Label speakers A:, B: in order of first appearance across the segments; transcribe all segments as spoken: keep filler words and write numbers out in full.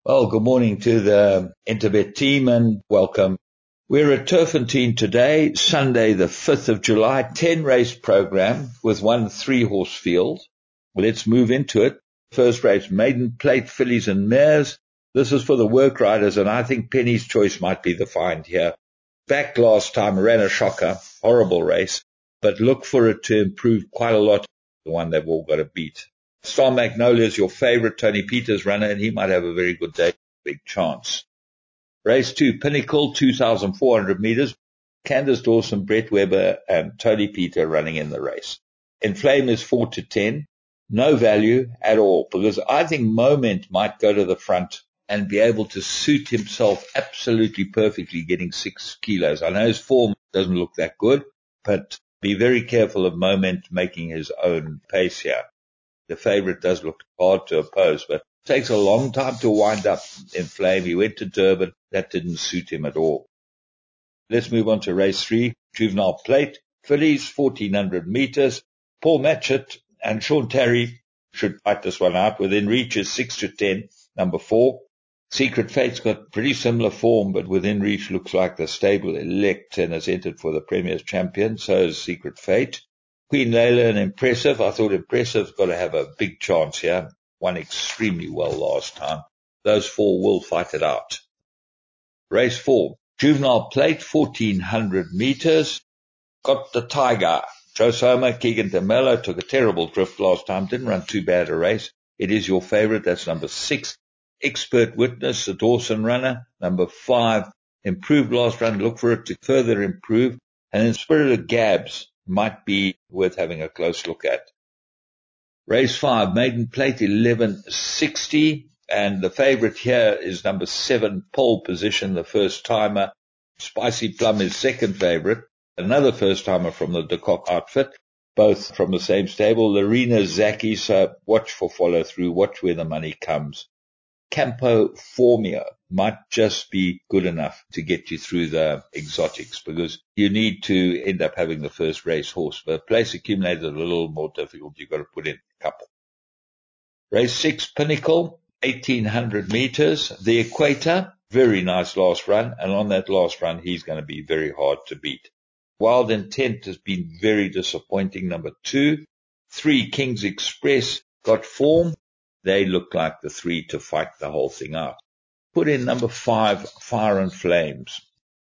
A: Well, good morning to the Interbet team and welcome. We're at Turfentine today, Sunday the fifth of July, ten race program with one three horse field. Let's move into it. First race, Maiden Plate, Fillies and Mares. This is for the work riders and I think Penny's Choice might be the find here. Back last time, ran a shocker, horrible race, but look for it to improve quite a lot, the one they've all got to beat. Star Magnolia is your favorite, Tony Peters runner, and he might have a very good day. Big chance. Race two, Pinnacle, two thousand four hundred meters. Candace Dawson, Brett Weber, and Tony Peter running in the race. Inflame is four to ten. No value at all, because I think Moment might go to the front and be able to suit himself absolutely perfectly, getting six kilos. I know his form doesn't look that good, but be very careful of Moment making his own pace here. The favorite does look hard to oppose, but it takes a long time to wind up in Flame. He went to Durban. That didn't suit him at all. Let's move on to race three, Juvenile Plate. Fillies, fourteen hundred meters. Paul Matchett and Sean Terry should fight this one out. Within reach is six to ten, number four. Secret Fate's got pretty similar form, but within reach looks like the stable elect and has entered for the Premier's champion. So is Secret Fate. Queen Layla and Impressive. I thought Impressive's got to have a big chance here. Won extremely well last time. Those four will fight it out. Race four. Juvenile Plate, fourteen hundred meters. Got the Tiger. Joe Soma, Keegan DeMello took a terrible drift last time. Didn't run too bad a race. It is your favorite. That's number six. Expert Witness, the Dawson runner. Number five. Improved last run. Look for it to further improve. And then Spirit of Gabs might be worth having a close look at. Race five, Maiden Plate, eleven sixty, and the favorite here is number seven, Pole Position, the first timer. Spicy Plum is second favorite, another first timer from the De Kock outfit, both from the same stable. Lorena Zaki, so watch for follow through, watch where the money comes. Campo Formia might just be good enough to get you through the exotics because you need to end up having the first race horse. But place accumulated is a little more difficult. You've got to put in a couple. Race six, Pinnacle, eighteen hundred meters. The Equator, very nice last run. And on that last run, he's going to be very hard to beat. Wild Intent has been very disappointing. Number two. Three, King's Express got form. They look like the three to fight the whole thing out. Put in number five, Fire and Flames.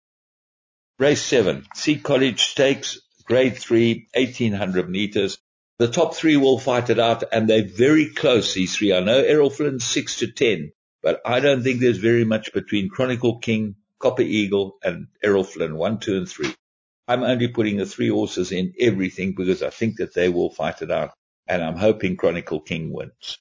A: Race seven, Sea College Stakes, grade three, eighteen hundred meters. The top three will fight it out, and they're very close, these three. I know Errol Flynn's six to ten, but I don't think there's very much between Chronicle King, Copper Eagle, and Errol Flynn, one, two, and three. I'm only putting the three horses in everything because I think that they will fight it out, and I'm hoping Chronicle King wins.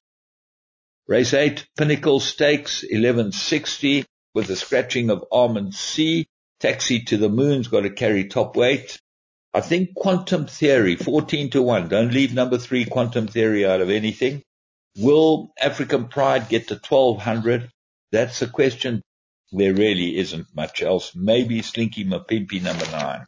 A: Race eight, Pinnacle Stakes, eleven sixty, with the scratching of Almond C. Taxi to the Moon's got to carry top weight. I think Quantum Theory, fourteen to one. Don't leave number three, Quantum Theory, out of anything. Will African Pride get to twelve hundred? That's a question. There really isn't much else. Maybe Slinky Mapimpi, number nine.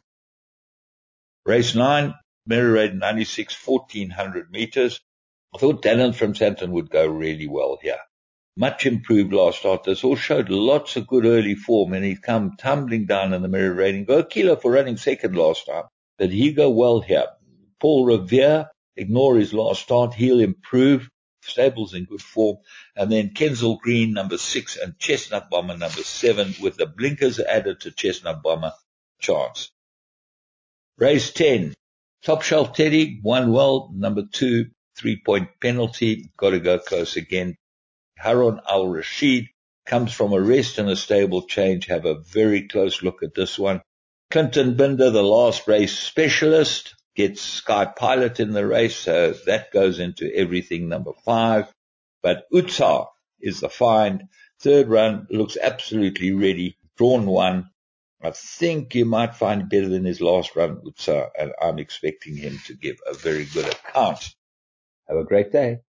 A: Race nine, Mirror Raid ninety-six, fourteen hundred meters. I thought Talent from Santon would go really well here. Much improved last start. This all showed lots of good early form, and he's come tumbling down in the mirror rating. Go kilo for running second last time. Did he go well here? Paul Revere, ignore his last start. He'll improve. Stable's in good form. And then Kensal Green, number six, and Chestnut Bomber, number seven, with the blinkers added to Chestnut Bomber. Chance. Race ten. Top Shelf Teddy, won well. Number two. Three-point penalty. Got to go close again. Harun al-Rashid comes from a rest and a stable change. Have a very close look at this one. Clinton Binder, the last race specialist, gets Sky Pilot in the race, so that goes into everything, number five. But Utsa is the find. Third run looks absolutely ready. Drawn one. I think you might find better than his last run, Utsa, and I'm expecting him to give a very good account. Have a great day.